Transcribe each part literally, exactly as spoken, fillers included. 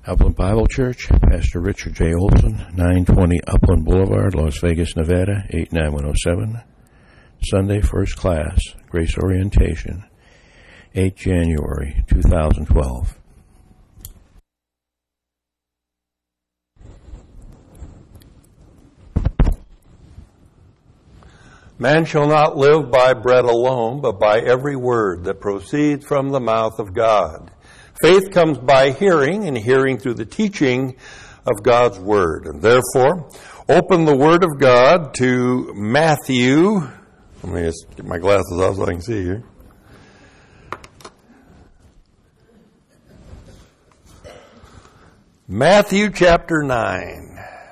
Upland Bible Church, Pastor Richard J. Olson, nine twenty Upland Boulevard, Las Vegas, Nevada, eight nine one oh seven. Sunday, first class, Grace Orientation, the eighth of January, two thousand twelve. Man shall not live by bread alone, but by every word that proceeds from the mouth of God. Faith comes by hearing, and hearing through the teaching of God's Word. And therefore, open the Word of God to Matthew. Let me just get my glasses off so I can see here. Matthew chapter nine.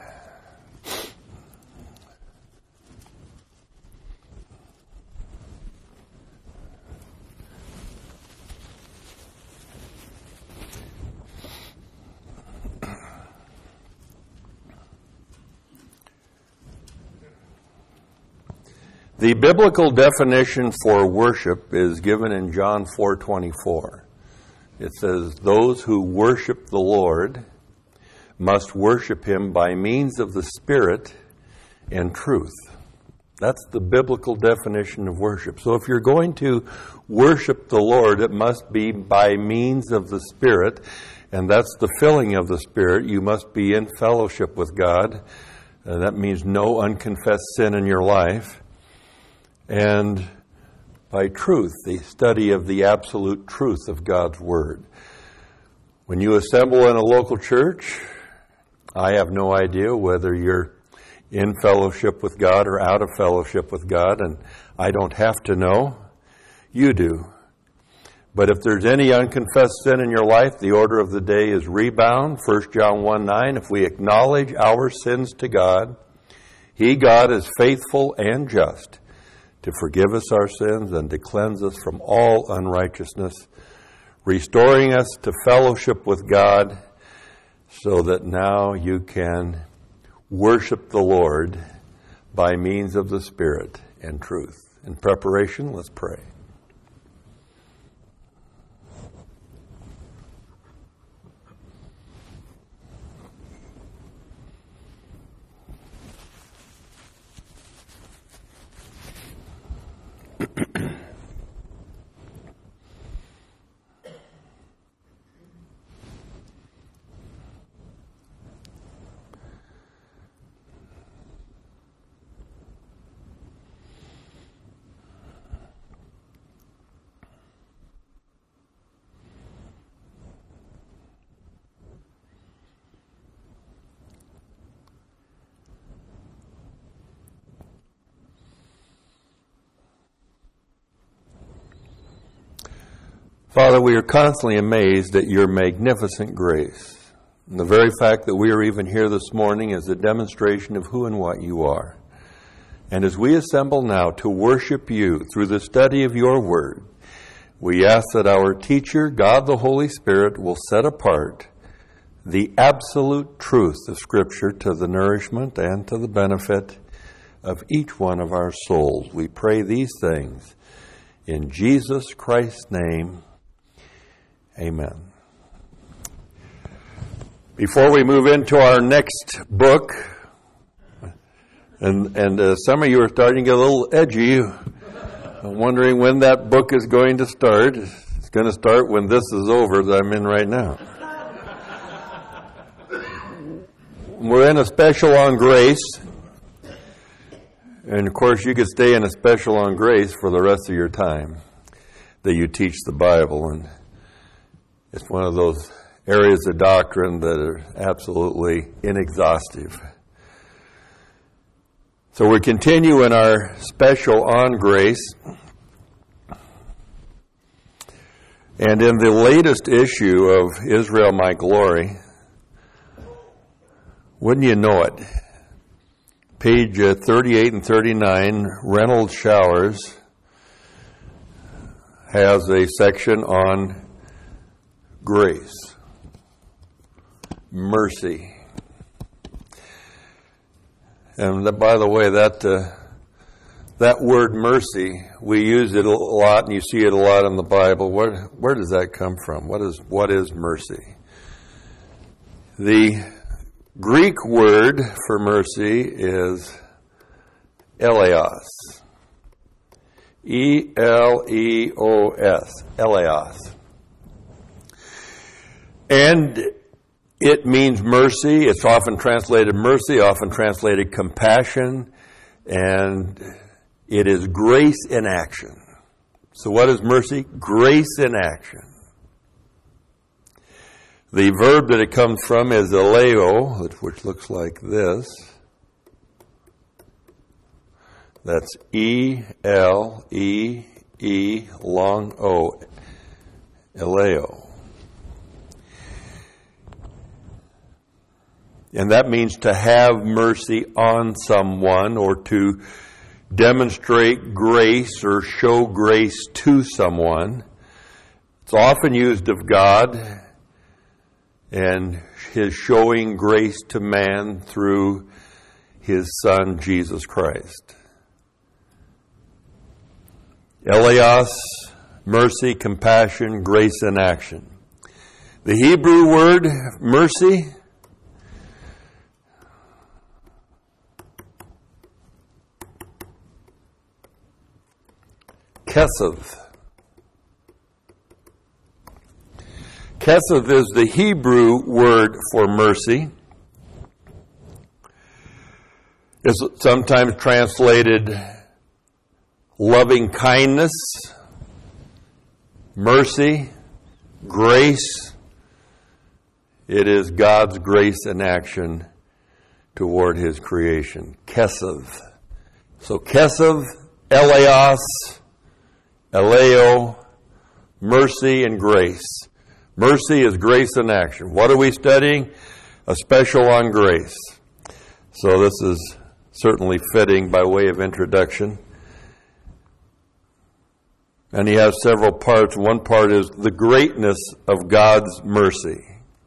The biblical definition for worship is given in John four twenty-four. It says, "Those who worship the Lord must worship Him by means of the Spirit and truth." That's the biblical definition of worship. So if you're going to worship the Lord, it must be by means of the Spirit, and that's the filling of the Spirit. You must be in fellowship with God. Uh, that means no unconfessed sin in your life. And by truth, the study of the absolute truth of God's Word. When you assemble in a local church, I have no idea whether you're in fellowship with God or out of fellowship with God, and I don't have to know. You do. But if there's any unconfessed sin in your life, the order of the day is rebound. First John one nine, if we acknowledge our sins to God, He, God, is faithful and just to forgive us our sins and to cleanse us from all unrighteousness, restoring us to fellowship with God so that now you can worship the Lord by means of the Spirit and truth. In preparation, let's pray. Father, we are constantly amazed at your magnificent grace. And the very fact that we are even here this morning is a demonstration of who and what you are. And as we assemble now to worship you through the study of your word, we ask that our teacher, God the Holy Spirit, will set apart the absolute truth of Scripture to the nourishment and to the benefit of each one of our souls. We pray these things in Jesus Christ's name. Amen. Before we move into our next book, and and uh, some of you are starting to get a little edgy, I'm wondering when that book is going to start. It's going to start when this is over that I'm in right now. We're in a special on grace, and of course you could stay in a special on grace for the rest of your time that you teach the Bible, and it's one of those areas of doctrine that are absolutely inexhaustive. So we continue in our special on grace. And in the latest issue of Israel, My Glory, wouldn't you know it, page thirty-eight and thirty-nine, Reynolds Showers has a section on grace, mercy. And that, by the way, that uh, that word mercy, we use it a lot, and you see it a lot in the Bible. Where where does that come from? What is what is mercy? The Greek word for mercy is eleos. E L E O S. Eleos. And it means mercy. It's often translated mercy, often translated compassion, and it is grace in action. So what is mercy? Grace in action. The verb that it comes from is eleo, which looks like this. That's E L E E long O. Eleo. And that means to have mercy on someone or to demonstrate grace or show grace to someone. It's often used of God and His showing grace to man through His Son, Jesus Christ. Eleos, mercy, compassion, grace in action. The Hebrew word mercy Kesef. Kesef is the Hebrew word for mercy. It's sometimes translated loving kindness, mercy, grace. It is God's grace in action toward His creation. Kesef. So Kesef, eleos, eleo, mercy and grace. Mercy is grace in action. What are we studying? A special on grace. So this is certainly fitting by way of introduction. And he has several parts. One part is the greatness of God's mercy.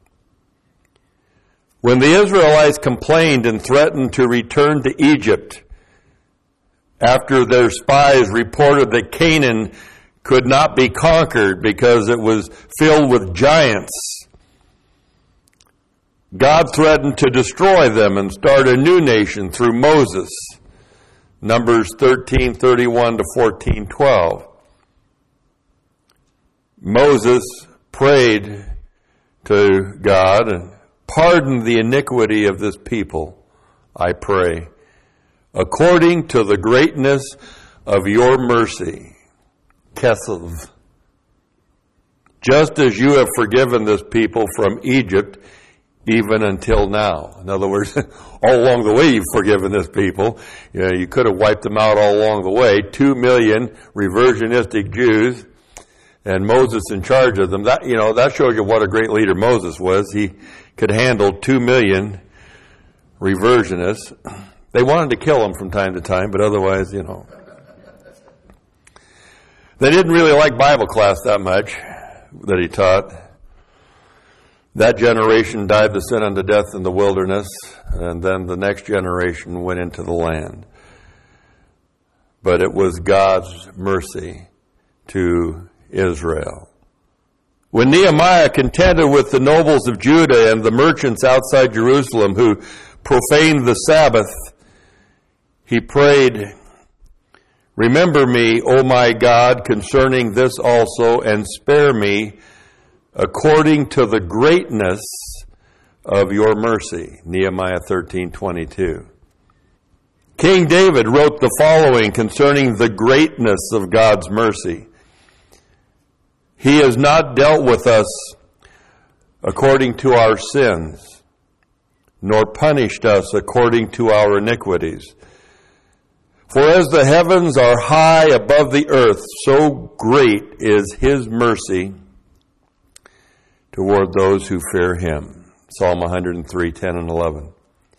When the Israelites complained and threatened to return to Egypt, after their spies reported that Canaan could not be conquered because it was filled with giants, God threatened to destroy them and start a new nation through Moses. Numbers thirteen thirty-one to fourteen twelve. Moses prayed to God and pardon the iniquity of this people, I pray, according to the greatness of your mercy. Kesef. Just as you have forgiven this people from Egypt, even until now. In other words, all along the way you've forgiven this people. You know, you could have wiped them out all along the way. Two million reversionistic Jews, and Moses in charge of them. That, you know, that shows you what a great leader Moses was. He could handle two million reversionists. They wanted to kill him from time to time, but otherwise, you know. They didn't really like Bible class that much that he taught. That generation died the sin unto death in the wilderness, and then the next generation went into the land. But it was God's mercy to Israel. When Nehemiah contended with the nobles of Judah and the merchants outside Jerusalem who profaned the Sabbath, he prayed, "Remember me, O my God, concerning this also, and spare me according to the greatness of your mercy." Nehemiah thirteen twenty-two. King David wrote the following concerning the greatness of God's mercy. He has not dealt with us according to our sins, nor punished us according to our iniquities. For as the heavens are high above the earth, so great is His mercy toward those who fear Him. Psalm one hundred three, ten and eleven.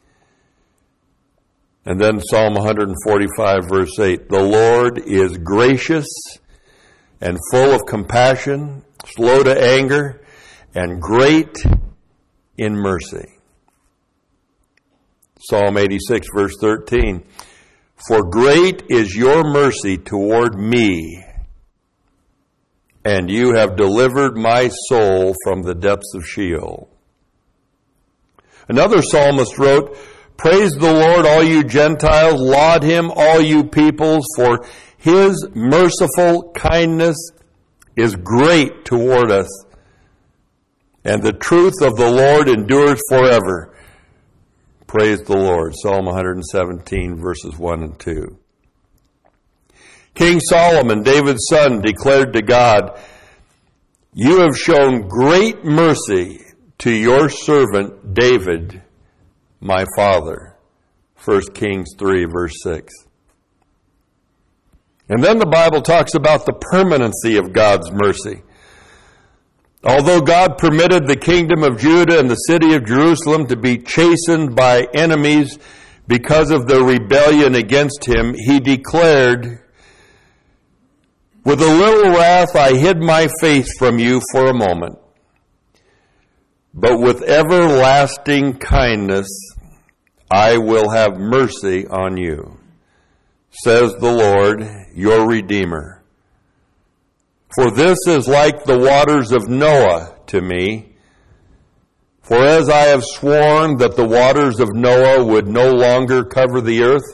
And then Psalm one forty-five, verse eight. The Lord is gracious and full of compassion, slow to anger, and great in mercy. Psalm eighty-six, verse thirteen. For great is your mercy toward me, and you have delivered my soul from the depths of Sheol. Another psalmist wrote, "Praise the Lord, all you Gentiles, laud him, all you peoples, for his merciful kindness is great toward us, and the truth of the Lord endures forever." Praise the Lord. Psalm one seventeen, verses one and two. King Solomon, David's son, declared to God, "You have shown great mercy to your servant David, my father." First Kings three, verse six. And then the Bible talks about the permanency of God's mercy. Although God permitted the kingdom of Judah and the city of Jerusalem to be chastened by enemies because of their rebellion against him, he declared, "With a little wrath I hid my face from you for a moment, but with everlasting kindness I will have mercy on you, says the Lord, your Redeemer. For this is like the waters of Noah to me. For as I have sworn that the waters of Noah would no longer cover the earth,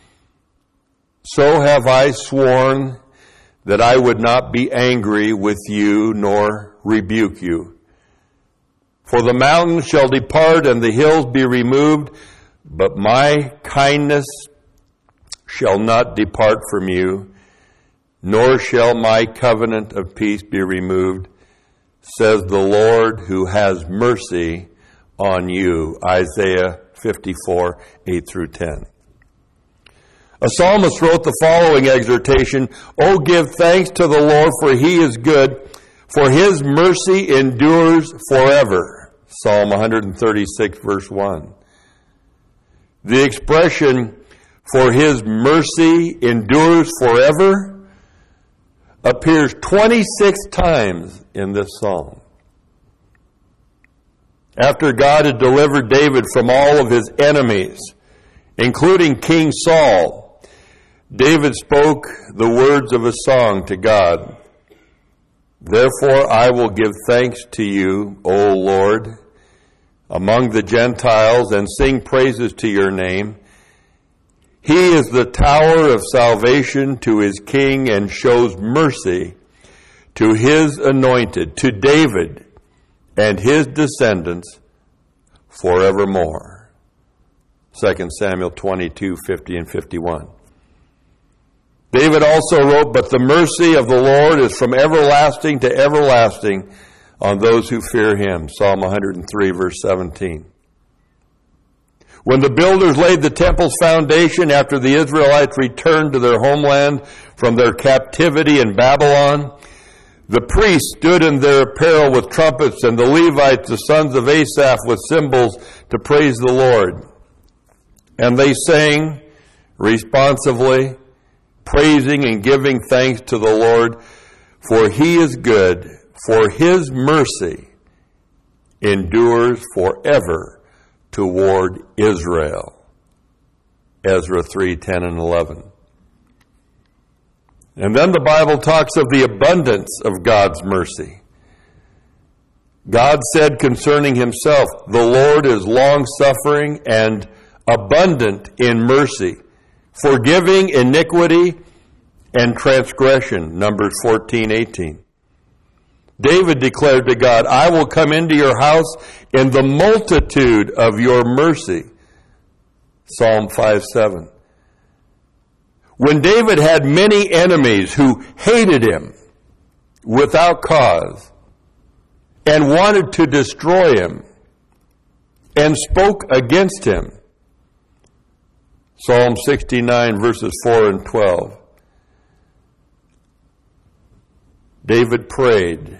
so have I sworn that I would not be angry with you nor rebuke you. For the mountains shall depart and the hills be removed, but my kindness shall not depart from you, nor shall my covenant of peace be removed, says the Lord who has mercy on you." Isaiah fifty-four, eight through ten. A psalmist wrote the following exhortation, "Oh, give thanks to the Lord, for he is good, for his mercy endures forever." Psalm one thirty-six, verse one. The expression, "for his mercy endures forever," appears twenty-six times in this psalm. After God had delivered David from all of his enemies, including King Saul, David spoke the words of a song to God. "Therefore I will give thanks to you, O Lord, among the Gentiles, and sing praises to your name. He is the tower of salvation to his king and shows mercy to his anointed, to David and his descendants forevermore." Second Samuel twenty-two, fifty and fifty-one. David also wrote, "But the mercy of the Lord is from everlasting to everlasting on those who fear him." Psalm one hundred three, verse seventeen. When the builders laid the temple's foundation after the Israelites returned to their homeland from their captivity in Babylon, the priests stood in their apparel with trumpets, and the Levites, the sons of Asaph, with cymbals to praise the Lord. And they sang responsively, praising and giving thanks to the Lord, for he is good, for his mercy endures forever toward Israel. Ezra three, ten and eleven. And then the Bible talks of the abundance of God's mercy. God said concerning himself, "The Lord is long-suffering and abundant in mercy, forgiving iniquity and transgression." Numbers fourteen, eighteen. David declared to God, "I will come into your house in the multitude of your mercy." Psalm five, seven. When David had many enemies who hated him without cause and wanted to destroy him and spoke against him, Psalm sixty-nine, verses four and twelve, David prayed,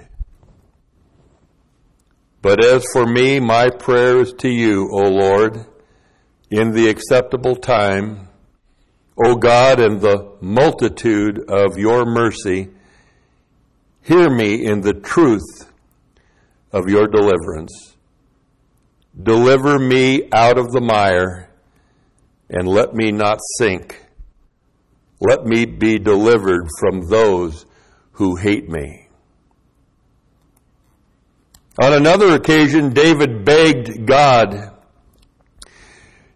"But as for me, my prayer is to you, O Lord, in the acceptable time. O God, in the multitude of your mercy, hear me in the truth of your deliverance. Deliver me out of the mire, and let me not sink. Let me be delivered from those who hate me." On another occasion, David begged God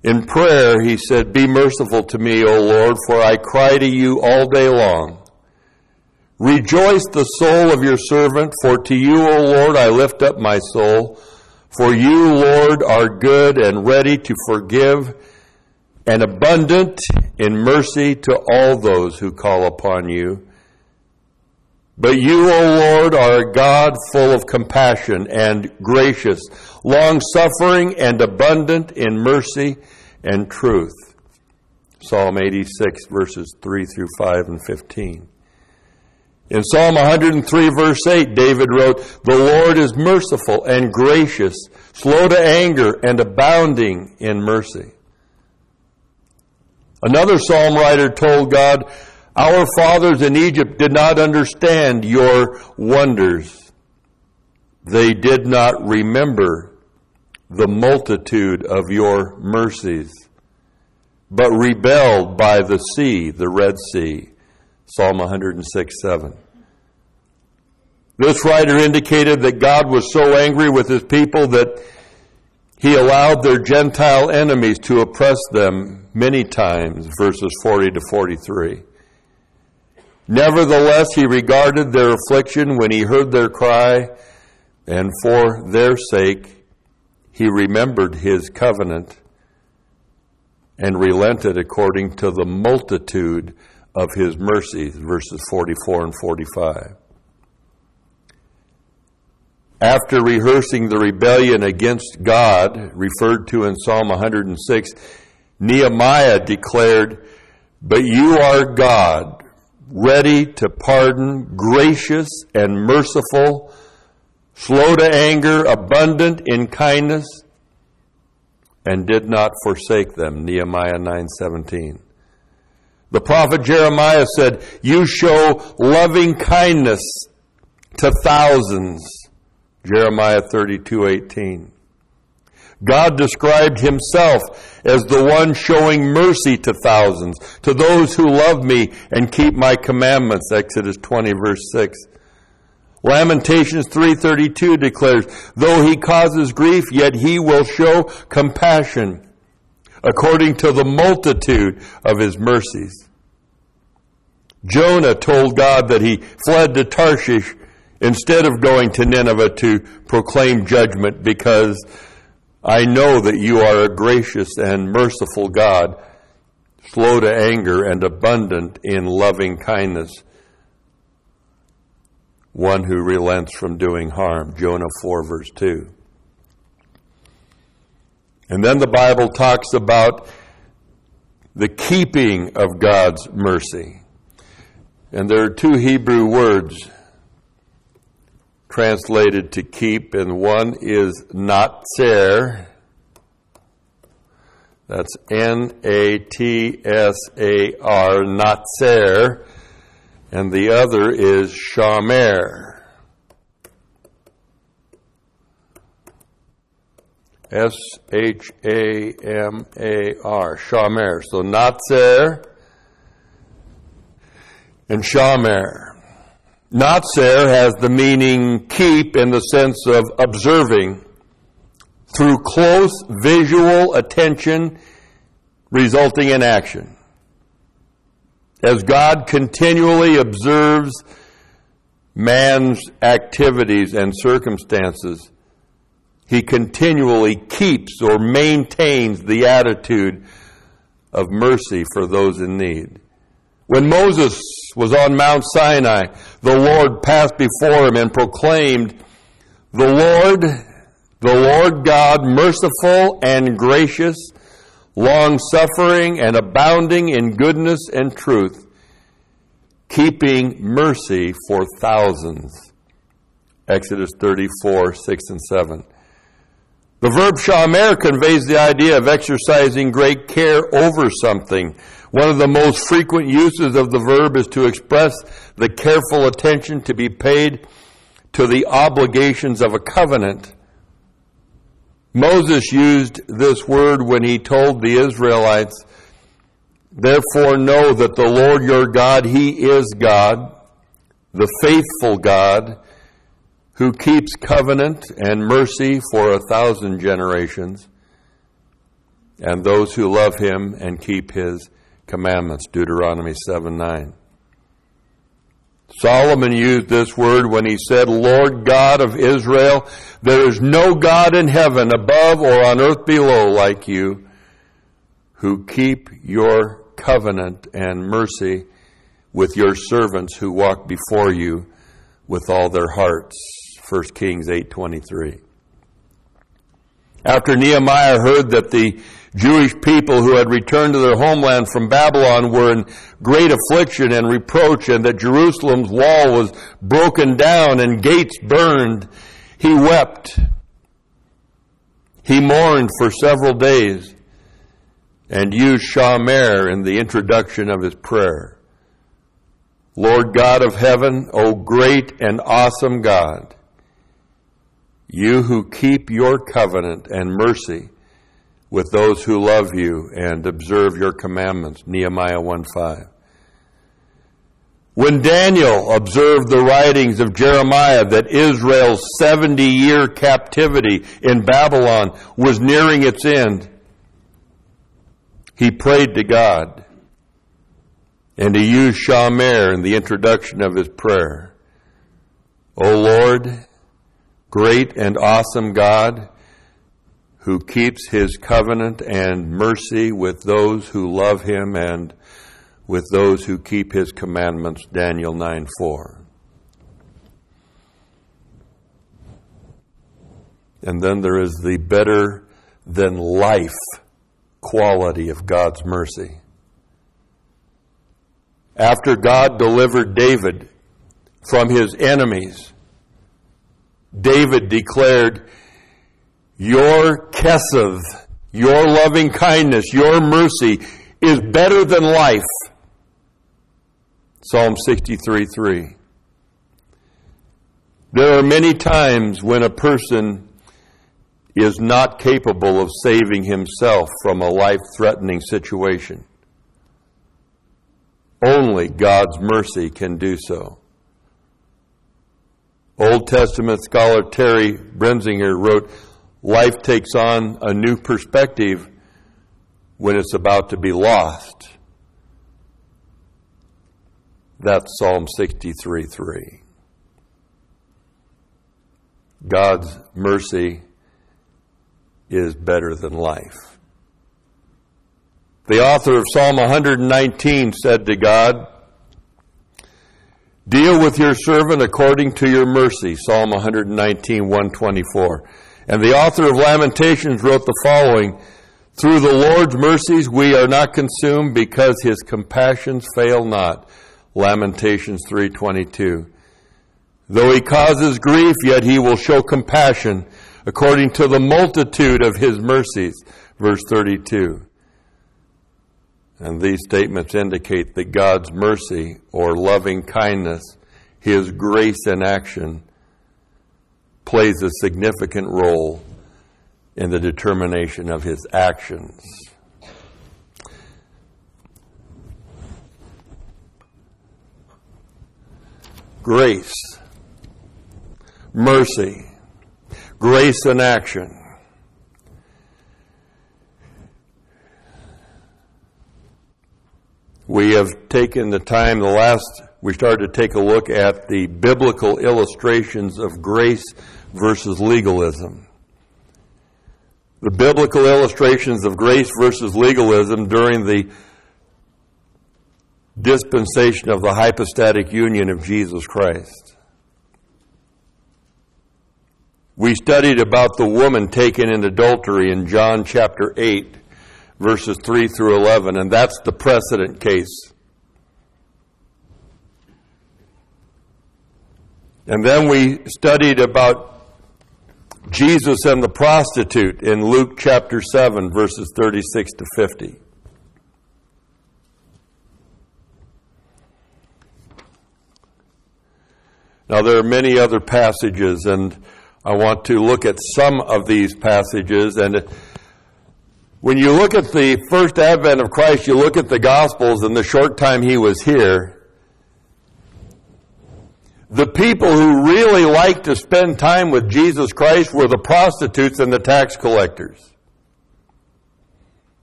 In prayer, he said, "Be merciful to me, O Lord, for I cry to you all day long. Rejoice the soul of your servant, for to you, O Lord, I lift up my soul. For you, Lord, are good and ready to forgive, and abundant in mercy to all those who call upon you. But you, O Lord, are a God full of compassion and gracious, long-suffering and abundant in mercy and truth." Psalm eighty-six, verses three through five and fifteen. In Psalm one hundred three, verse eight, David wrote, "The Lord is merciful and gracious, slow to anger and abounding in mercy." Another psalm writer told God, "Our fathers in Egypt did not understand your wonders. They did not remember the multitude of your mercies, but rebelled by the sea, the Red Sea." Psalm one hundred six, seven. This writer indicated that God was so angry with his people that he allowed their Gentile enemies to oppress them many times, verses forty to forty-three. Nevertheless, he regarded their affliction when he heard their cry, and for their sake he remembered his covenant and relented according to the multitude of his mercies, verses forty-four and forty-five. After rehearsing the rebellion against God, referred to in Psalm one hundred six, Nehemiah declared, "But you are God, ready to pardon, gracious and merciful, slow to anger, abundant in kindness, and did not forsake them." Nehemiah nine seventeen. The prophet Jeremiah said, "You show loving kindness to thousands." Jeremiah thirty-two eighteen. God described himself as the one showing mercy to thousands, to those who love me and keep my commandments. Exodus twenty, verse six. Lamentations three thirty-two declares, "Though he causes grief, yet he will show compassion according to the multitude of his mercies." Jonah told God that he fled to Tarshish instead of going to Nineveh to proclaim judgment, because I know that you are a gracious and merciful God, slow to anger and abundant in loving kindness, one who relents from doing harm. Jonah four, verse two. And then the Bible talks about the keeping of God's mercy. And there are two Hebrew words translated to keep, and one is natser. That's N A T S A R, natser. And the other is shamer. S H A M A R, shamer. So natser and shamer. Natser has the meaning keep in the sense of observing through close visual attention resulting in action. As God continually observes man's activities and circumstances, he continually keeps or maintains the attitude of mercy for those in need. When Moses was on Mount Sinai, the Lord passed before him and proclaimed, "The Lord, the Lord God, merciful and gracious, long-suffering and abounding in goodness and truth, keeping mercy for thousands." Exodus thirty-four, six and seven. The verb shamer conveys the idea of exercising great care over something. One of the most frequent uses of the verb is to express the careful attention to be paid to the obligations of a covenant. Moses used this word when he told the Israelites, "Therefore know that the Lord your God, he is God, the faithful God, who keeps covenant and mercy for a thousand generations, and those who love him and keep his commandments. Deuteronomy seven nine. Solomon used this word when he said, Lord God of Israel, there is no God in heaven above or on earth below like you, who keep your covenant and mercy with your servants who walk before you with all their hearts. First Kings eight twenty-three. After Nehemiah heard that the Jewish people who had returned to their homeland from Babylon were in great affliction and reproach, and that Jerusalem's wall was broken down and gates burned, he wept. He mourned for several days and used Shamer in the introduction of his prayer. Lord God of heaven, O great and awesome God, you who keep your covenant and mercy with those who love you and observe your commandments. Nehemiah one five. When Daniel observed the writings of Jeremiah that Israel's seventy-year captivity in Babylon was nearing its end, he prayed to God, and he used Shamer in the introduction of his prayer. O Lord, great and awesome God, who keeps his covenant and mercy with those who love him and with those who keep his commandments. Daniel nine four. And then there is the better than life quality of God's mercy. After God delivered David from his enemies, David declared, your kesef, your loving kindness, your mercy is better than life. Psalm sixty-three three. There are many times when a person is not capable of saving himself from a life-threatening situation. Only God's mercy can do so. Old Testament scholar Terry Brenzinger wrote, life takes on a new perspective when it's about to be lost. That's Psalm sixty-three three. God's mercy is better than life. The author of Psalm one nineteen said to God, deal with your servant according to your mercy. Psalm one nineteen one twenty-four. And the author of Lamentations wrote the following, through the Lord's mercies we are not consumed because his compassions fail not. Lamentations three twenty-two. Though he causes grief, yet he will show compassion according to the multitude of his mercies. Verse thirty-two. And these statements indicate that God's mercy or loving kindness, his grace in action, plays a significant role in the determination of his actions. Grace, mercy, grace in action. We have taken the time, the last, we started to take a look at the biblical illustrations of grace versus legalism. The biblical illustrations of grace versus legalism during the dispensation of the hypostatic union of Jesus Christ. We studied about the woman taken in adultery in John chapter eight, verses three through eleven, and that's the precedent case. And then we studied about Jesus and the prostitute in Luke chapter seven, verses thirty-six to fifty. Now, there are many other passages, and I want to look at some of these passages. And when you look at the first advent of Christ, you look at the Gospels and the short time he was here, the people who really liked to spend time with Jesus Christ were the prostitutes and the tax collectors.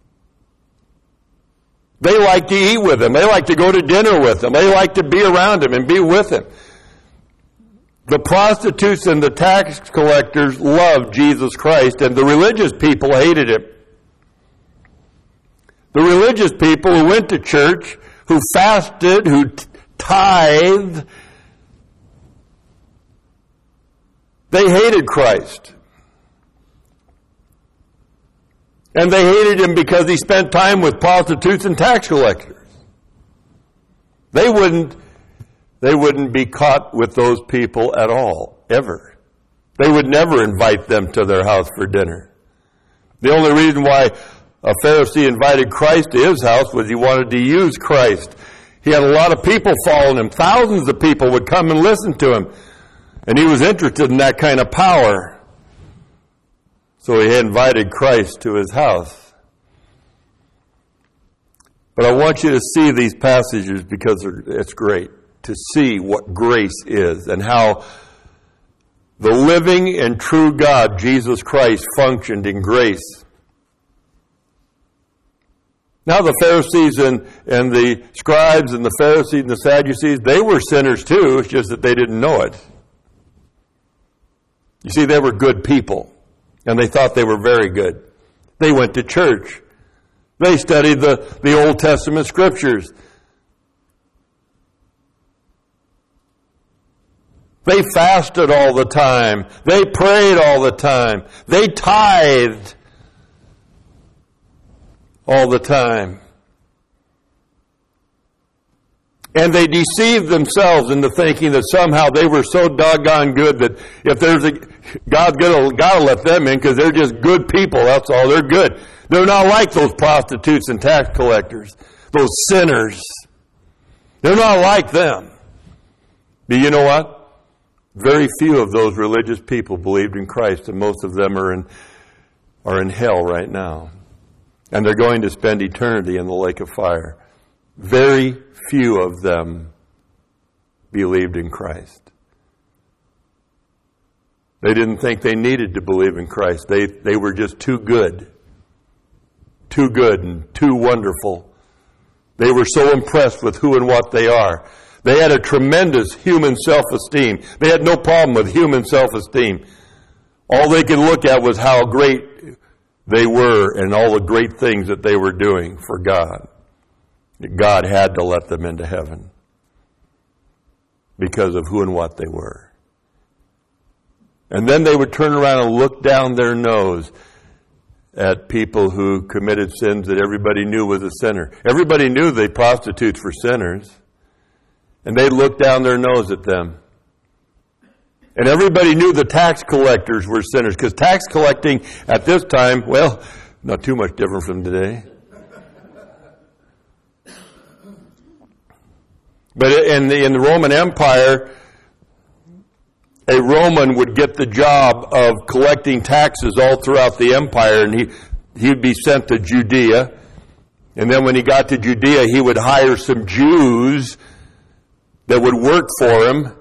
They like to eat with him. They like to go to dinner with him. They like to be around him and be with him. The prostitutes and the tax collectors loved Jesus Christ, and the religious people hated him. The religious people who went to church, who fasted, who tithed, they hated Christ. And they hated him because he spent time with prostitutes and tax collectors. They wouldn't, they wouldn't be caught with those people at all, ever. They would never invite them to their house for dinner. The only reason why a Pharisee invited Christ to his house was he wanted to use Christ. He had a lot of people following him. Thousands of people would come and listen to him. And he was interested in that kind of power. So he invited Christ to his house. But I want you to see these passages because it's great to see what grace is and how the living and true God, Jesus Christ, functioned in grace. Now the Pharisees and, and the scribes and the Pharisees and the Sadducees, they were sinners too, it's just that they didn't know it. You see, they were good people. And they thought they were very good. They went to church. They studied the, the Old Testament scriptures. They fasted all the time. They prayed all the time. They tithed all the time. And they deceived themselves into thinking that somehow they were so doggone good that if there's a, God's gonna, gotta let them in because they're just good people, that's all, they're good. They're not like those prostitutes and tax collectors, those sinners. They're not like them. But you know what? Very few of those religious people believed in Christ, and most of them are in, are in hell right now. And they're going to spend eternity in the lake of fire. Very few of them believed in Christ. They didn't think they needed to believe in Christ. They, they were just too good. Too good and too wonderful. They were so impressed with who and what they are. They had a tremendous human self-esteem. They had no problem with human self-esteem. All they could look at was how great they were and all the great things that they were doing for God. God had to let them into heaven because of who and what they were. And then they would turn around and look down their nose at people who committed sins that everybody knew was a sinner. Everybody knew the prostitutes were sinners. And they'd look down their nose at them. And everybody knew the tax collectors were sinners, because tax collecting at this time, well, not too much different from today. But in the, in the Roman Empire, a Roman would get the job of collecting taxes all throughout the empire, and he, he'd be sent to Judea. And then when he got to Judea, he would hire some Jews that would work for him.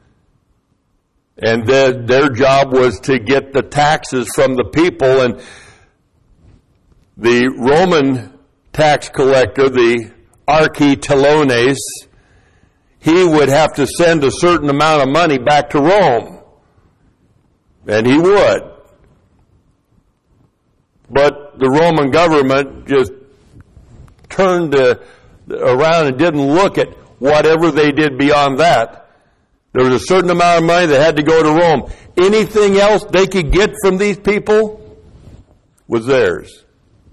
And their, their job was to get the taxes from the people. And the Roman tax collector, the architelones, he would have to send a certain amount of money back to Rome. And he would. But the Roman government just turned uh, around and didn't look at whatever they did beyond that. There was a certain amount of money that had to go to Rome. Anything else they could get from these people was theirs.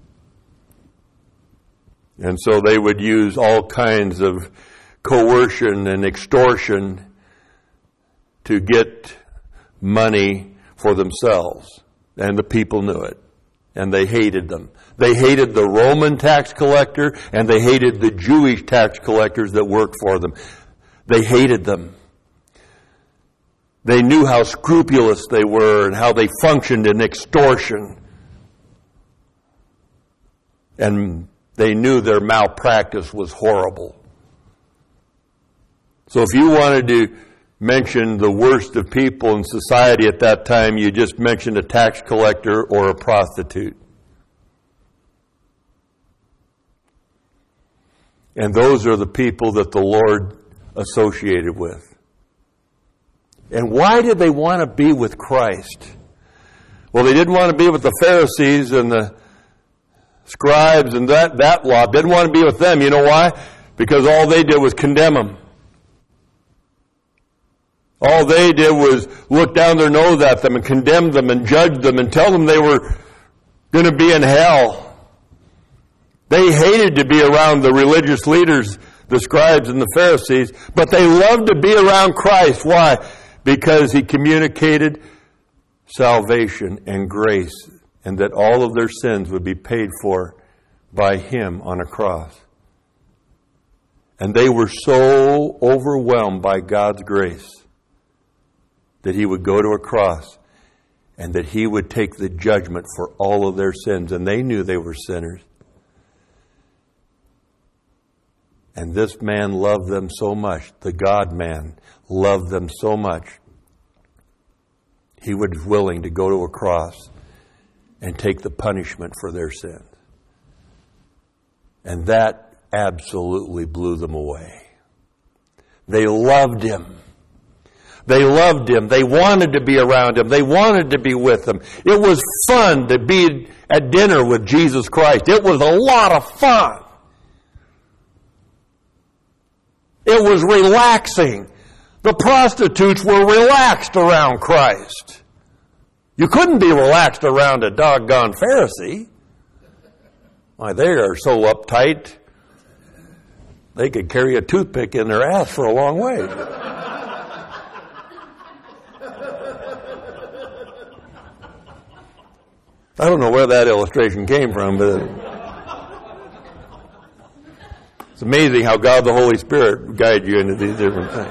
And so they would use all kinds of coercion and extortion to get money for themselves. And the people knew it. And they hated them. They hated the Roman tax collector, and they hated the Jewish tax collectors that worked for them. They hated them. They knew how scrupulous they were and how they functioned in extortion. And they knew their malpractice was horrible. So if you wanted to mention the worst of people in society at that time, you just mentioned a tax collector or a prostitute. And those are the people that the Lord associated with. And why did they want to be with Christ? Well, they didn't want to be with the Pharisees and the scribes and that, that lot. Didn't want to be with them. You know why? Because all they did was condemn them. All they did was look down their nose at them and condemn them and judge them and tell them they were going to be in hell. They hated to be around the religious leaders, the scribes and the Pharisees, but they loved to be around Christ. Why? Because He communicated salvation and grace, and that all of their sins would be paid for by Him on a cross. And they were so overwhelmed by God's grace that He would go to a cross and that He would take the judgment for all of their sins. And they knew they were sinners. And this man loved them so much, the God-man loved them so much, He was willing to go to a cross and take the punishment for their sins. And that absolutely blew them away. They loved Him. They loved Him. They wanted to be around Him. They wanted to be with Him. It was fun to be at dinner with Jesus Christ. It was a lot of fun. It was relaxing. The prostitutes were relaxed around Christ. You couldn't be relaxed around a doggone Pharisee. Why, they are so uptight, they could carry a toothpick in their ass for a long way. I don't know where that illustration came from, but it's amazing how God the Holy Spirit guides you into these different things.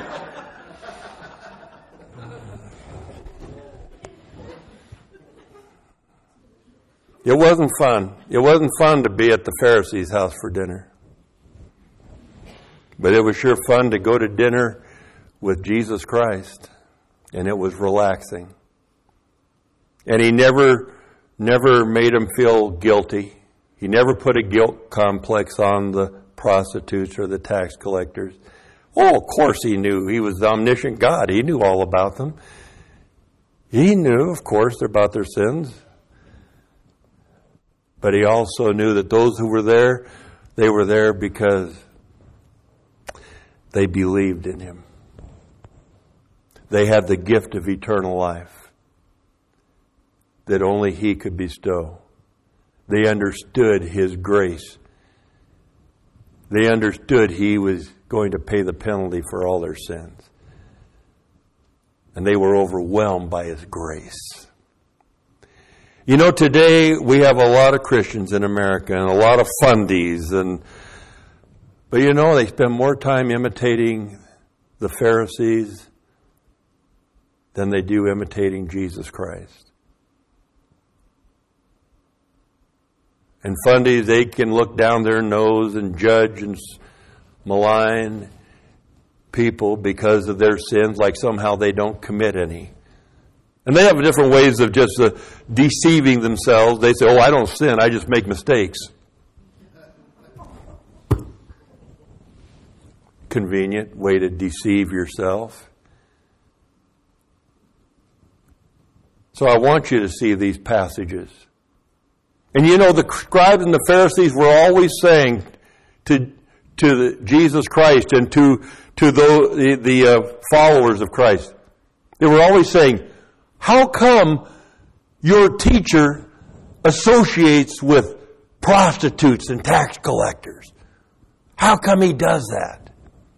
It wasn't fun. It wasn't fun to be at the Pharisees' house for dinner. But it was sure fun to go to dinner with Jesus Christ. And it was relaxing. And He never, never made them feel guilty. He never put a guilt complex on the prostitutes or the tax collectors. Oh, of course He knew. He was the omniscient God. He knew all about them. He knew, of course, about their sins. But He also knew that those who were there, they were there because they believed in Him. They had the gift of eternal life that only He could bestow. They understood His grace. They understood He was going to pay the penalty for all their sins. And they were overwhelmed by His grace. You know, today we have a lot of Christians in America and a lot of fundies, and but you know, they spend more time imitating the Pharisees than they do imitating Jesus Christ. And fundies, they can look down their nose and judge and malign people because of their sins, like somehow they don't commit any. And they have different ways of just uh, deceiving themselves. They say, oh, I don't sin, I just make mistakes. Convenient way to deceive yourself. So I want you to see these passages. And you know, the scribes and the Pharisees were always saying to, to the, Jesus Christ and to, to the, the uh, followers of Christ, they were always saying, how come your teacher associates with prostitutes and tax collectors? How come he does that?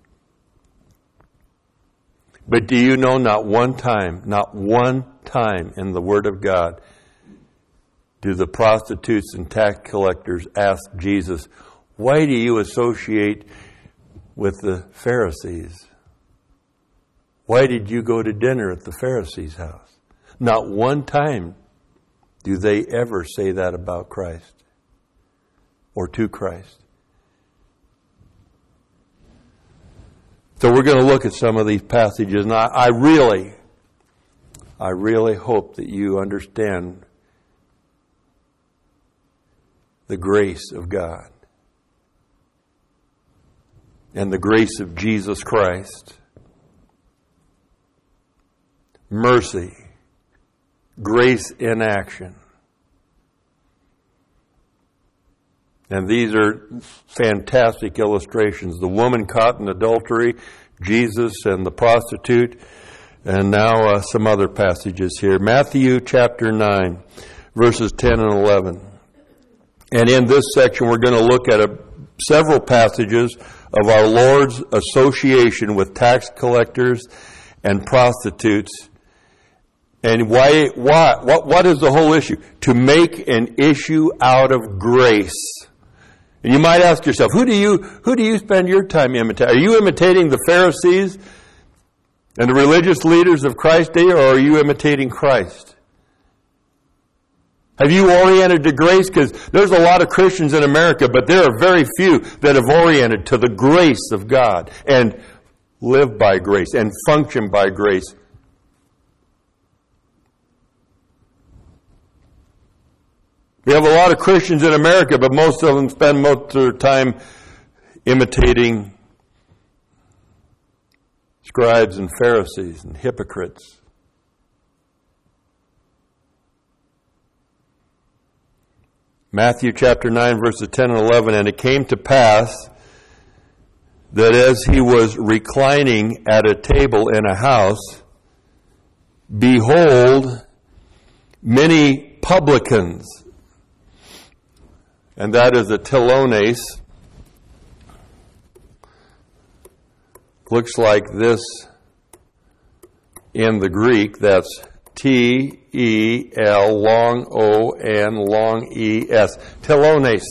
But do you know, not one time, not one time in the Word of God do the prostitutes and tax collectors ask Jesus, why do you associate with the Pharisees? Why did you go to dinner at the Pharisees' house? Not one time do they ever say that about Christ or to Christ. So we're going to look at some of these passages, and I, I really, I really hope that you understand the grace of God. and the grace of Jesus Christ. Mercy. Grace in action. And these are fantastic illustrations. The woman caught in adultery, Jesus and the prostitute, and now uh, some other passages here. Matthew chapter nine, verses ten and eleven. And in this section we're going to look at a, several passages of our Lord's association with tax collectors and prostitutes. And why, why, what, what is the whole issue? To make an issue out of grace. And you might ask yourself, who do you, who do you spend your time imitating? Are you imitating the Pharisees and the religious leaders of Christ's day, or are you imitating Christ? Have you oriented to grace? Because there's a lot of Christians in America, but there are very few that have oriented to the grace of God and live by grace and function by grace. We have a lot of Christians in America, but most of them spend most of their time imitating scribes and Pharisees and hypocrites. Matthew chapter nine, verses ten and eleven, and it came to pass that as he was reclining at a table in a house, behold, many publicans, and that is a telones, looks like this in the Greek. That's T E L, long O, N, long E, S. Telones.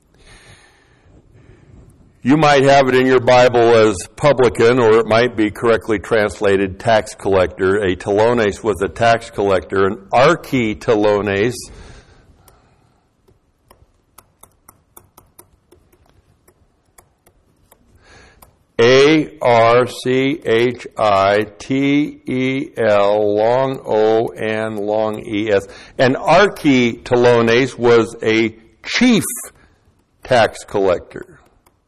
You might have it in your Bible as publican, or it might be correctly translated tax collector. A telones was a tax collector. An architelones, A R C H I T E L, long O, N, long E, S. An architelones was a chief tax collector.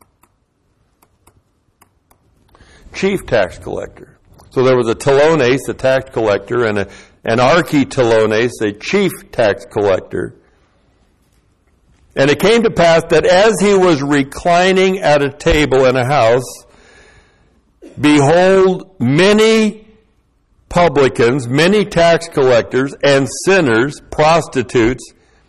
Chief tax collector. So there was a telones, a tax collector, and a, an architelones, a chief tax collector. And it came to pass that as he was reclining at a table in a house, behold, many publicans, many tax collectors and sinners, prostitutes,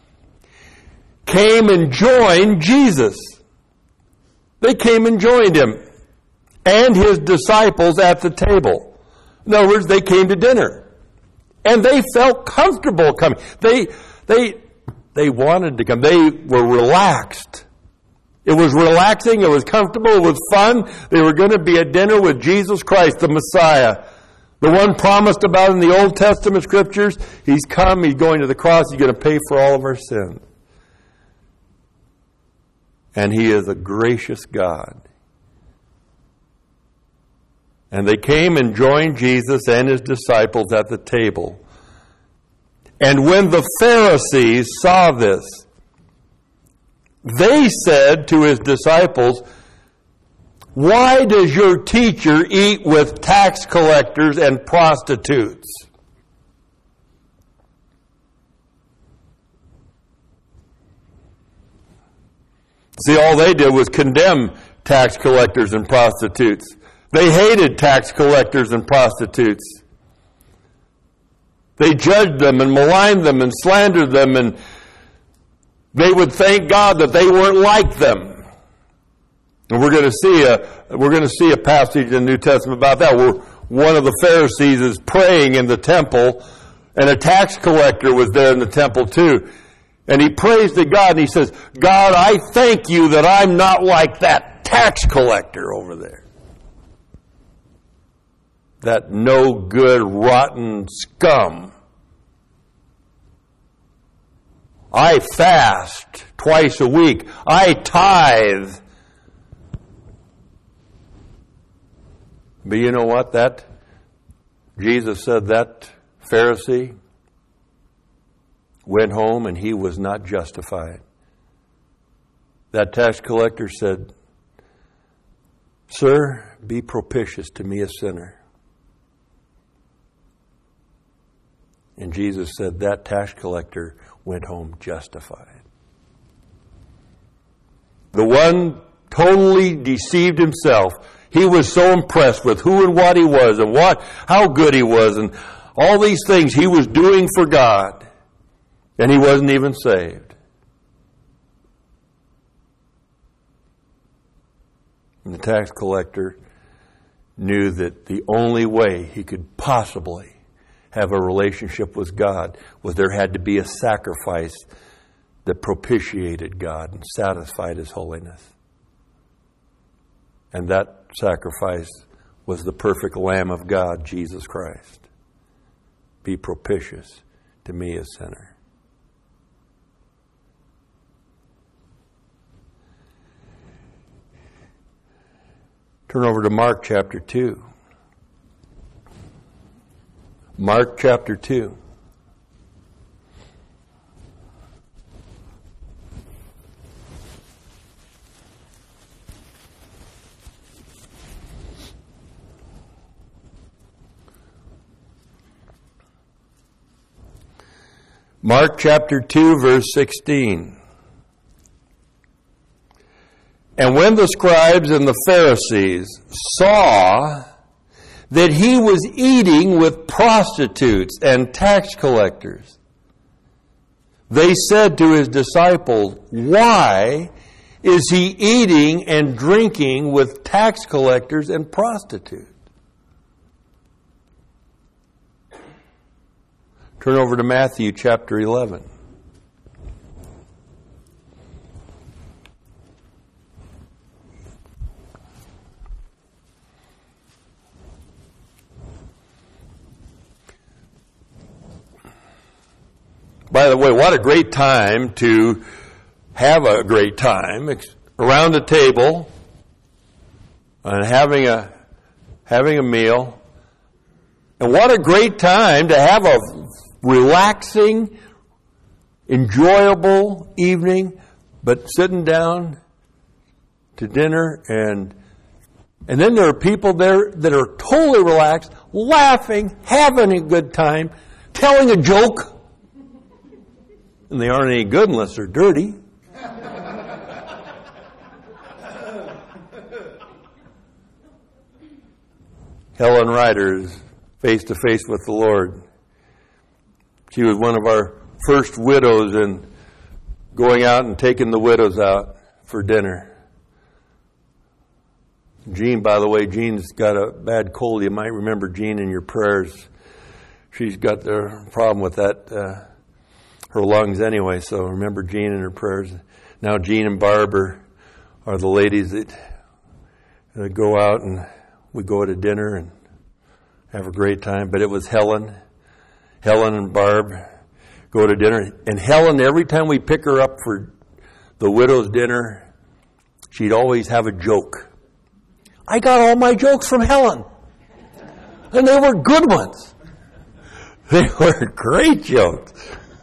came and joined Jesus. They came and joined him and his disciples at the table. In other words, they came to dinner. And they felt comfortable coming. They, they, they wanted to come. They were relaxed. It was relaxing, it was comfortable, it was fun. They were going to be at dinner with Jesus Christ, the Messiah. The one promised about in the Old Testament scriptures. He's come, he's going to the cross, he's going to pay for all of our sins. And he is a gracious God. And they came and joined Jesus and his disciples at the table. And when the Pharisees saw this, they said to his disciples, why does your teacher eat with tax collectors and prostitutes? See, all they did was condemn tax collectors and prostitutes. They hated tax collectors and prostitutes. They judged them and maligned them and slandered them, and they would thank God that they weren't like them. And we're going to see a we're going to see a passage in the New Testament about that, where one of the Pharisees is praying in the temple, and a tax collector was there in the temple too. And he prays to God and he says, God, I thank you that I'm not like that tax collector over there. That no good, rotten scum. I fast twice a week. I tithe. But you know what? That Jesus said that Pharisee went home and he was not justified. That tax collector said, Sir, be propitious to me, a sinner. And Jesus said that tax collector went home justified. The one totally deceived himself. He was so impressed with who and what he was and what, how good he was and all these things he was doing for God. And he wasn't even saved. And the tax collector knew that the only way he could possibly have a relationship with God was there had to be a sacrifice that propitiated God and satisfied His holiness. And that sacrifice was the perfect Lamb of God, Jesus Christ. Be propitious to me, a sinner. Turn over to Mark chapter two. Mark chapter two. Mark chapter two, verse sixteen. And when the scribes and the Pharisees saw that he was eating with prostitutes and tax collectors, they said to his disciples, "Why is he eating and drinking with tax collectors and prostitutes?" Turn over to Matthew chapter eleven. By the way, what a great time to have a great time around the table and having a having a meal. And what a great time to have a relaxing, enjoyable evening, but sitting down to dinner and and then there are people there that are totally relaxed, laughing, having a good time, telling a joke. And they aren't any good unless they're dirty. Helen Ryder is face to face with the Lord. She was one of our first widows and going out and taking the widows out for dinner. Jean, by the way, Jean's got a bad cold. You might remember Jean in your prayers. She's got the problem with that. Uh, her lungs anyway, so remember Jean in her prayers. Now Jean and Barb are, are the ladies that, that go out and we go to dinner and have a great time. But it was Helen. Helen and Barb go to dinner. And Helen, every time we pick her up for the widow's dinner, she'd always have a joke. I got all my jokes from Helen. And they were good ones. They were great jokes.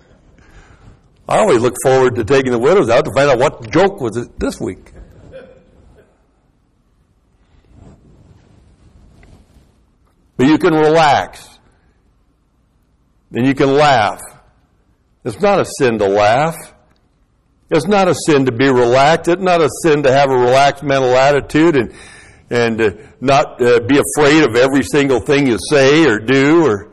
I always look forward to taking the widows out to find out what joke was it this week. But you can relax. And you can laugh. It's not a sin to laugh. It's not a sin to be relaxed. It's not a sin to have a relaxed mental attitude and and uh, not uh, be afraid of every single thing you say or do or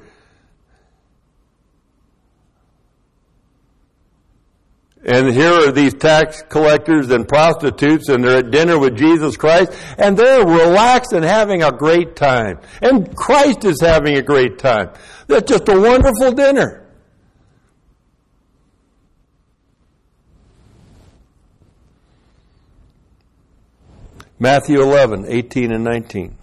And here are these tax collectors and prostitutes, and they're at dinner with Jesus Christ, and they're relaxed and having a great time. And Christ is having a great time. That's just a wonderful dinner. Matthew eleven, eighteen and nineteen.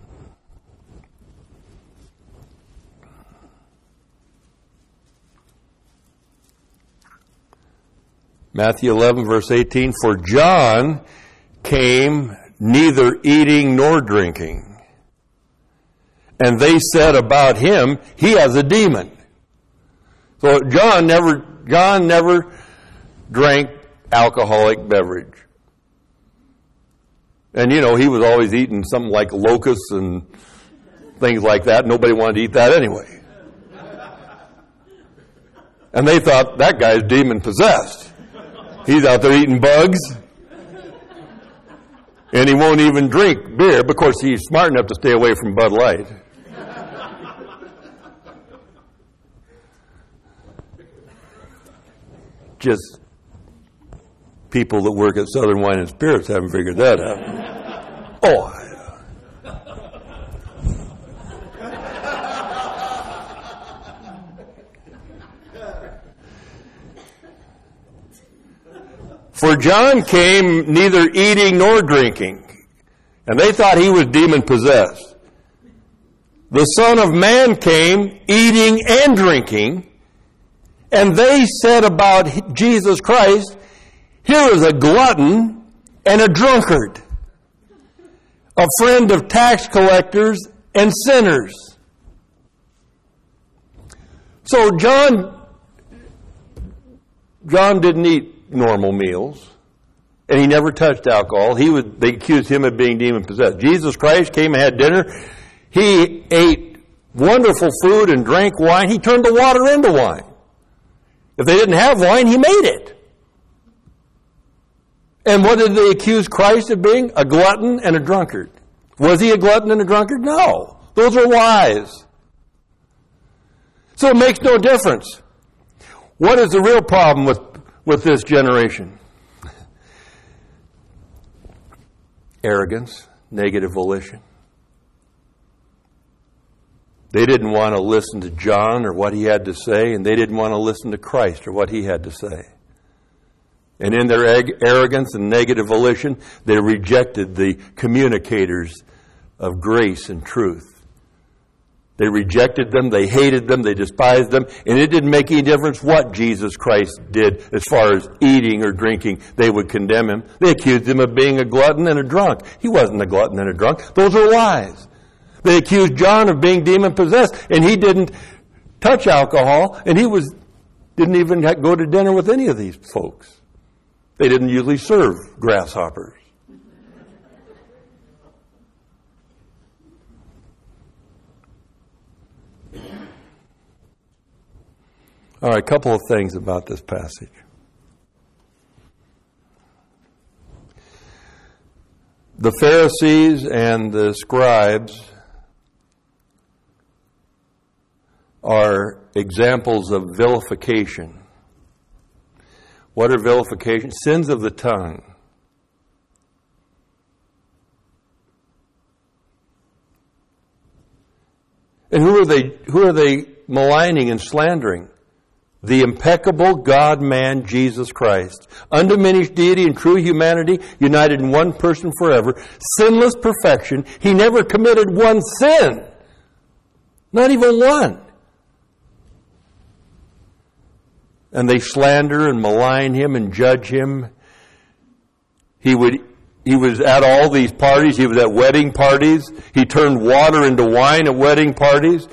Matthew eleven, verse eighteen, for John came neither eating nor drinking. And they said about him, he has a demon. So John never, John never drank alcoholic beverage. And, you know, he was always eating something like locusts and things like that. Nobody wanted to eat that anyway. And they thought, that guy's demon-possessed. He's out there eating bugs. And he won't even drink beer. Of course, he's smart enough to stay away from Bud Light. Just people that work at Southern Wine and Spirits haven't figured that out. Oh, for John came neither eating nor drinking, and they thought he was demon-possessed. The Son of Man came eating and drinking, and they said about Jesus Christ, here is a glutton and a drunkard, a friend of tax collectors and sinners. So John, John didn't eat normal meals, and he never touched alcohol. He was, they accused him of being demon-possessed. Jesus Christ came and had dinner. He ate wonderful food and drank wine. He turned the water into wine. If they didn't have wine, he made it. And what did they accuse Christ of being? A glutton and a drunkard. Was he a glutton and a drunkard? No. Those are lies. So it makes no difference. What is the real problem with, with this generation? Arrogance, negative volition. They didn't want to listen to John or what he had to say, and they didn't want to listen to Christ or what he had to say. And in their arrogance and negative volition, they rejected the communicators of grace and truth. They rejected them, they hated them, they despised them, and it didn't make any difference what Jesus Christ did as far as eating or drinking. They would condemn him. They accused him of being a glutton and a drunk. He wasn't a glutton and a drunk. Those are lies. They accused John of being demon-possessed, and he didn't touch alcohol, and he was didn't even go to dinner with any of these folks. They didn't usually serve grasshoppers. All right, a couple of things about this passage. The Pharisees and the scribes are examples of vilification. What are vilification? Sins of the tongue. And who are they, who are they maligning and slandering? The impeccable God-man, Jesus Christ. Undiminished deity and true humanity, united in one person forever. Sinless perfection. He never committed one sin. Not even one. And they slander and malign him and judge him. He would, he was at all these parties. He was at wedding parties. He turned water into wine at wedding parties.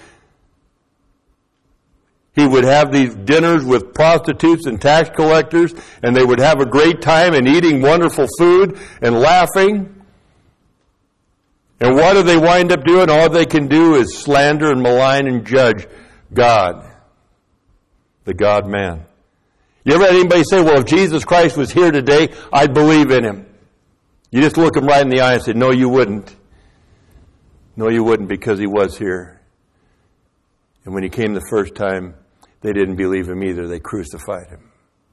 He would have these dinners with prostitutes and tax collectors, and they would have a great time and eating wonderful food and laughing. And what do they wind up doing? All they can do is slander and malign and judge God, the God-man. You ever had anybody say, well, if Jesus Christ was here today, I'd believe in him? You just look him right in the eye and say, no, you wouldn't. No, you wouldn't, because he was here. And when he came the first time, they didn't believe him either. They crucified him.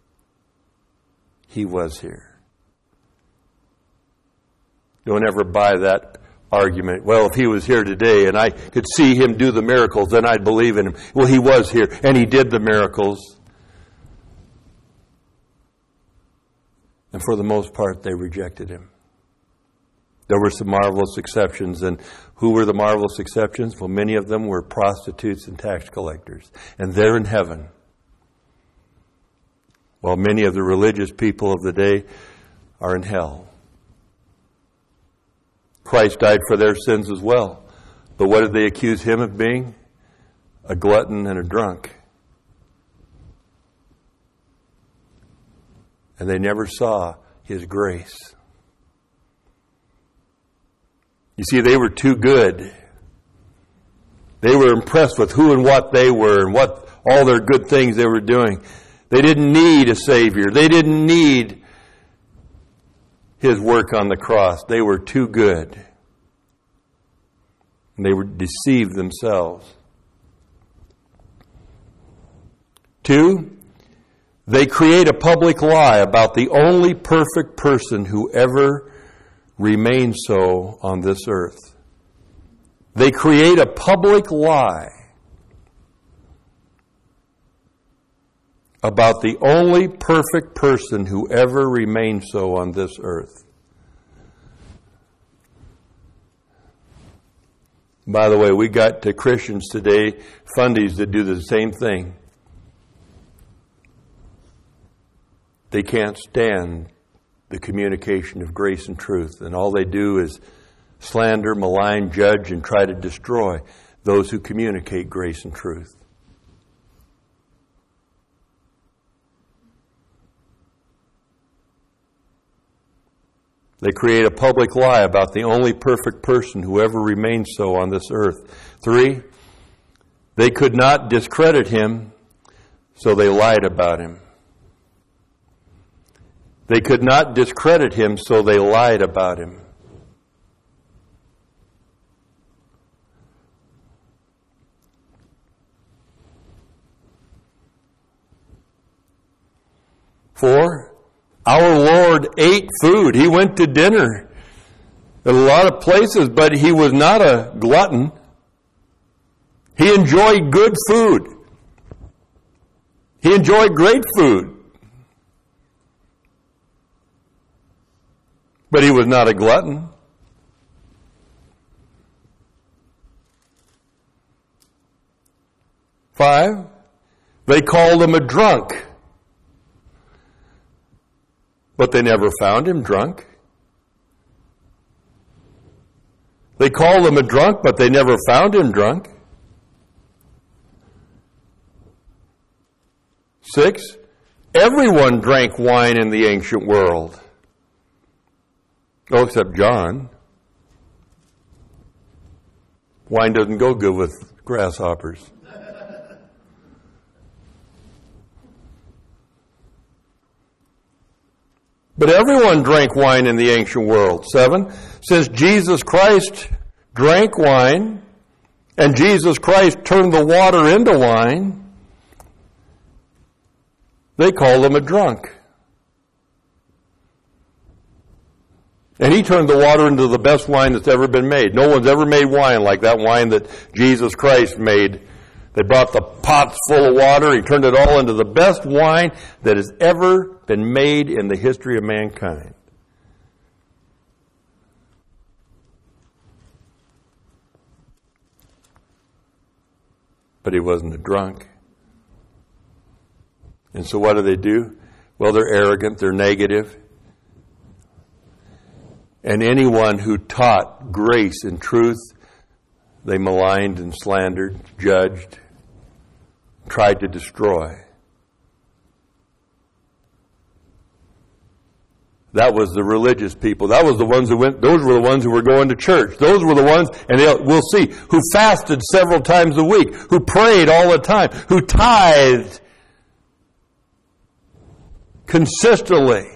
He was here. Don't ever buy that argument. Well, if he was here today and I could see him do the miracles, then I'd believe in him. Well, he was here and he did the miracles. And for the most part, they rejected him. There were some marvelous exceptions. And who were the marvelous exceptions? Well, many of them were prostitutes and tax collectors. And they're in heaven. While many of the religious people of the day are in hell. Christ died for their sins as well. But what did they accuse him of being? A glutton and a drunk. And they never saw his grace. You see, they were too good. They were impressed with who and what they were and what all their good things they were doing. They didn't need a Savior. They didn't need His work on the cross. They were too good. And they were deceived themselves. Two, they create a public lie about the only perfect person who ever remained so on this earth. They create a public lie about the only perfect person who ever remained so on this earth. By the way, we got to Christians today, fundies that do the same thing. They can't stand the communication of grace and truth, and all they do is slander, malign, judge, and try to destroy those who communicate grace and truth. They create a public lie about the only perfect person who ever remained so on this earth. Three, they could not discredit him, so they lied about him. They could not discredit him, so they lied about him. Four, our Lord ate food. He went to dinner at a lot of places, but he was not a glutton. He enjoyed good food. He enjoyed great food. But he was not a glutton. Five, they called him a drunk. But they never found him drunk. They called him a drunk, but they never found him drunk. Six, everyone drank wine in the ancient world. Oh, except John. Wine doesn't go good with grasshoppers. But everyone drank wine in the ancient world. Seven, since Jesus Christ drank wine, and Jesus Christ turned the water into wine, they called him a drunk. And he turned the water into the best wine that's ever been made. No one's ever made wine like that wine that Jesus Christ made. They brought the pots full of water. He turned it all into the best wine that has ever been made in the history of mankind. But he wasn't a drunk. And so what do they do? Well, they're arrogant, they're negative. And anyone who taught grace and truth, they maligned and slandered, judged, tried to destroy. That was the religious people. That was the ones who went, those were the ones who were going to church. Those were the ones, and we'll see, who fasted several times a week, who prayed all the time, who tithed consistently.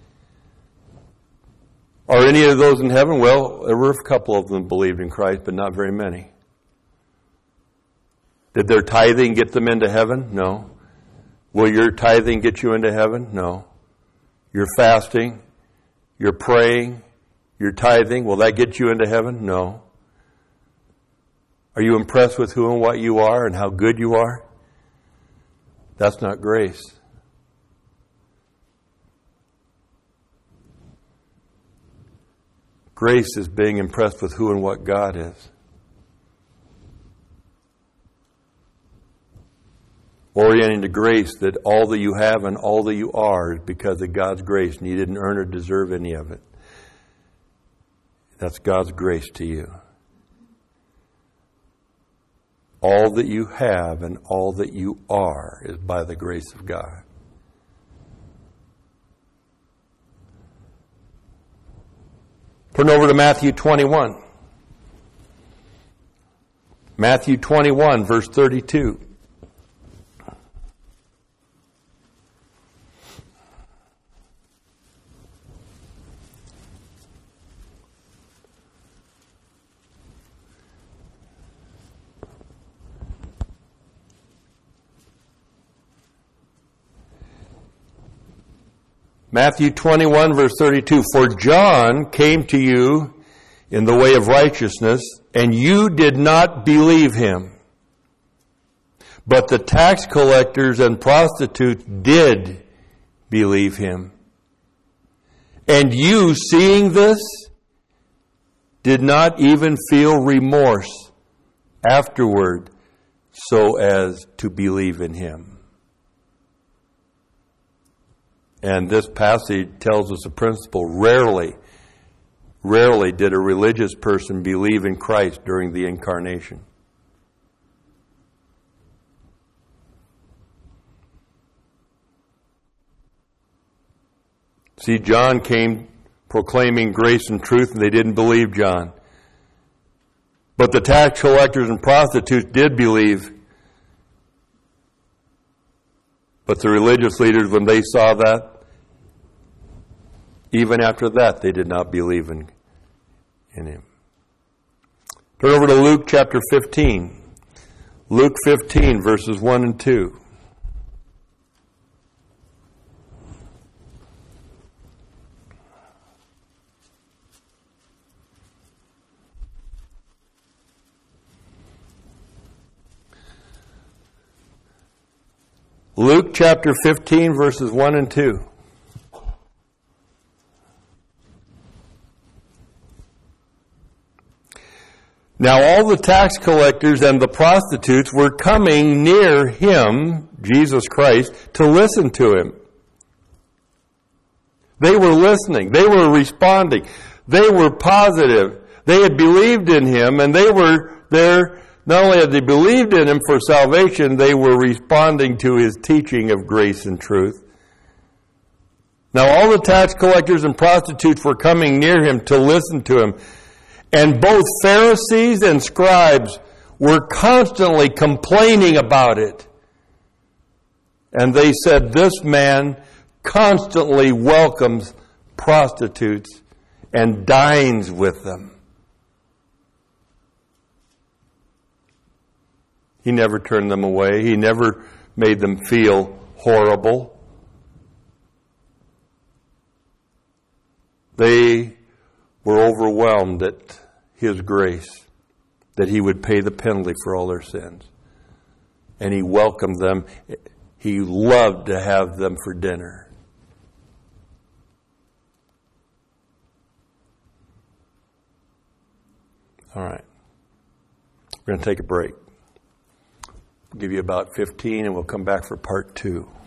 Are any of those in heaven? Well, there were a couple of them believed in Christ, but not very many. Did their tithing get them into heaven? No. Will your tithing get you into heaven? No. Your fasting, your praying, your tithing, will that get you into heaven? No. Are you impressed with who and what you are and how good you are? That's not grace. Grace is being impressed with who and what God is. Orienting to grace that all that you have and all that you are is because of God's grace, and you didn't earn or deserve any of it. That's God's grace to you. All that you have and all that you are is by the grace of God. Turn over to Matthew twenty-one. Matthew twenty-one, verse thirty-two. Matthew twenty-one, verse thirty-two. For John came to you in the way of righteousness, and you did not believe him. But the tax collectors and prostitutes did believe him. And you, seeing this, did not even feel remorse afterward so as to believe in him. And this passage tells us a principle. Rarely, rarely did a religious person believe in Christ during the incarnation. See, John came proclaiming grace and truth, and they didn't believe John. But the tax collectors and prostitutes did believe. But the religious leaders, when they saw that, even after that, they did not believe in, in him. Turn over to Luke chapter fifteen. Luke fifteen, verses one and two. Luke chapter fifteen, verses one and two. Now all the tax collectors and the prostitutes were coming near him, Jesus Christ, to listen to him. They were listening. They were responding. They were positive. They had believed in him, and they were there. Not only had they believed in him for salvation, they were responding to his teaching of grace and truth. Now all the tax collectors and prostitutes were coming near him to listen to him. And both Pharisees and scribes were constantly complaining about it. And they said, this man constantly welcomes prostitutes and dines with them. He never turned them away. He never made them feel horrible. They were overwhelmed at his grace, that he would pay the penalty for all their sins. And he welcomed them. He loved to have them for dinner. All right. We're going to take a break. We'll give you about fifteen and we'll come back for part two.